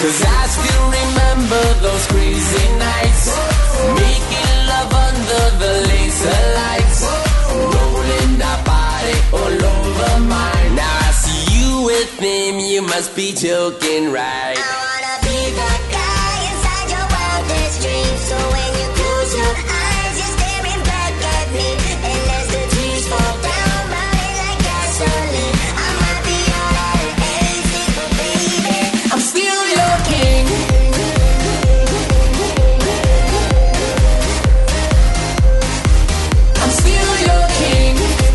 'Cause I still remember those crazy nights, making love under the laser lights, rolling that body all over mine. Now I see you with him, you must be joking, right? I wanna be that guy inside your wildest dreams. So when you close your eyes, you're staring back at me, and as the tears fall down, burning like gasoline, I might be all out of aces, but baby, I'm still your king. I'm still your king.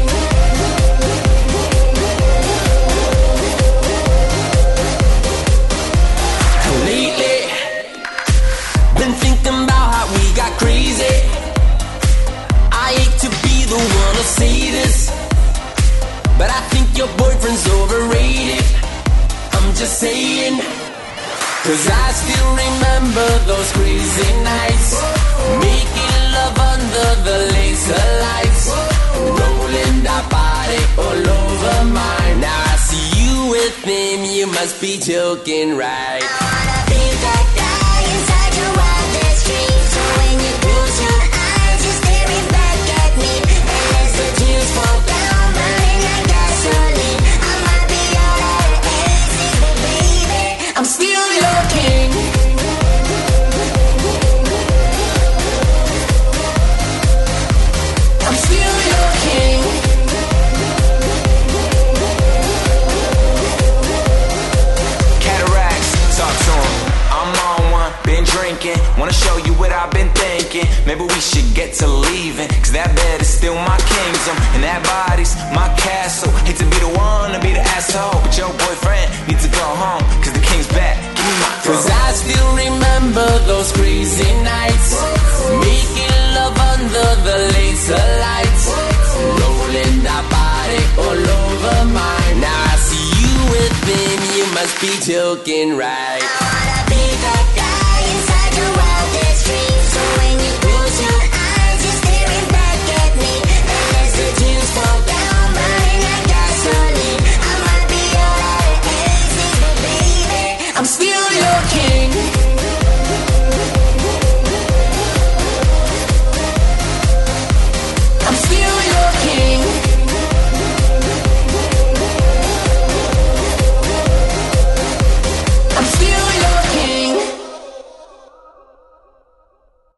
Lately, been thinking about how we got crazy. I hate to be the one to say this, but I think your boyfriend's overrated. I'm just saying. 'Cause I still remember those crazy nights, making love under the laser lights, rolling that body all over mine. Now I see you with him, you must be joking, right? I wanna be that guy inside your wildest dreams. So when you close your eyes, you're staring back at me, and as the tears fall down, burning like gasoline, I might be all out of aces, but baby, I'm still your king. I'm still your king. Cataracts, talk to 'em. I'm on one, been drinking. Wanna show you what I've been thinking. Maybe we should get to leaving, 'cause that bed is still my kingdom, and that body's my castle. Hate to be the one to be the asshole, but your boyfriend needs to go home, 'cause the king's back. Give me my 'Cause throne. I still remember those crazy nights, making love under the laser lights, rolling that body all over mine. Now I see you with him, you must be joking, right?